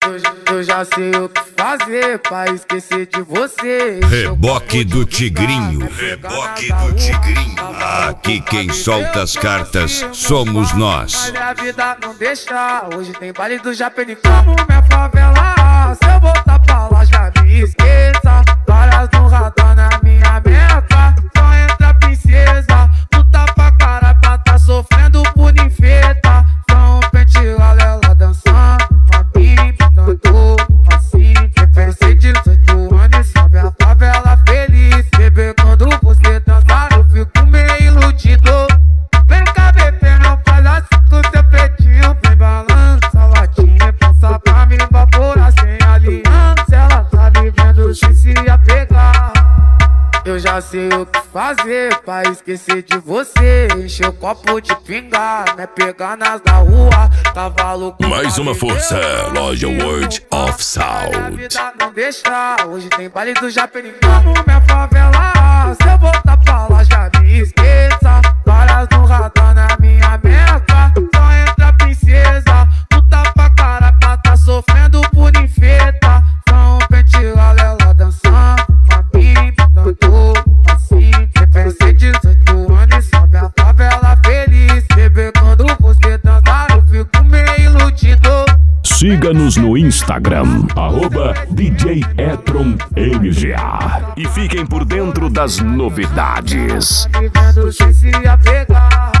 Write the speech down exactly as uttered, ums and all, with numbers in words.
Eu, eu já sei o que fazer pra esquecer de você. Reboque do Tigrinho, reboque do Tigrinho. Aqui quem solta as cartas somos nós. Mas a vida não deixa. Hoje tem baile do Japenicamo, minha favela. Se eu voltar pra lá já me esqueça. Várias no radar na minha meca. Só entra princesa. Luta pra cara pra tá sofrendo por ninfeta. Só um pente lá, ela dançando. A mim, tanto assim. Pensei dezoito anos, sobe a favela feliz. Bebê, quando você dançar, eu fico meio iludido. Vem cá, bebê, não faz assim com seu peitinho. Vem balança, latinha, passa pra me evaporar sem aliança. Ela tá vivendo de se apegar. Eu já sei o que fazer pra esquecer de você. Encher o copo de pingar, né? Pegar nas da rua, cavalo com mais uma força, loja World of Sound. A vida não deixa. Hoje tem baile do Japenicamo, minha favela. Se eu voltar pra lá já me esqueça. Várias no radar na minha meca. Só entra princesa. Luta pra cara pra tá sofrendo por ninfeta. Só um pente lá, ela dançando. A mim, tanto assim. Pensei dezoito anos, sobe a favela feliz. Bebê, quando você dançar, eu fico meio iludido. Siga-nos no Instagram, arroba D J Etron M G A. E fiquem por dentro das novidades. Vivendo sem se apegar.